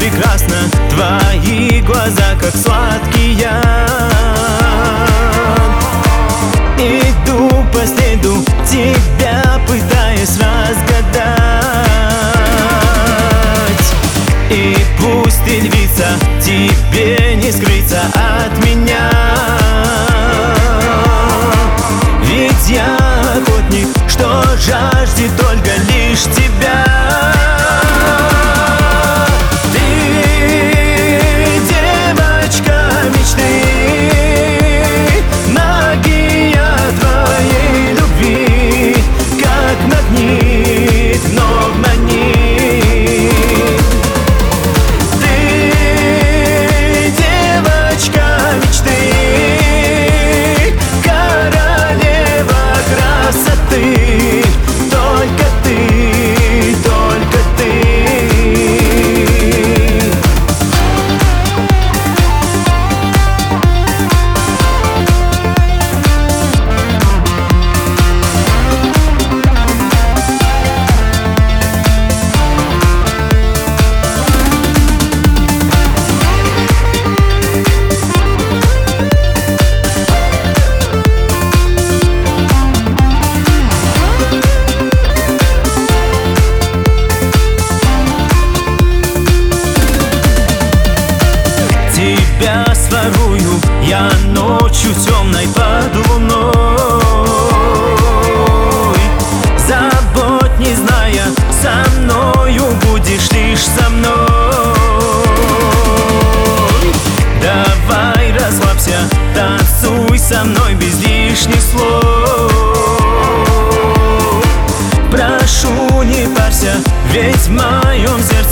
прекрасна, твои глаза как сладкий яд. Иду по следу тебя, пытаясь разгадать. И пусть ты львица, тебе не скрыться от меня. Ведь я охотник, что жаждет только лишь тебя. Тебя сворую я ночью темной под луной. Забудь, не зная, со мною будешь лишь со мной. Давай расслабься, танцуй со мной без лишних слов. Прошу, не парься, ведь в моем сердце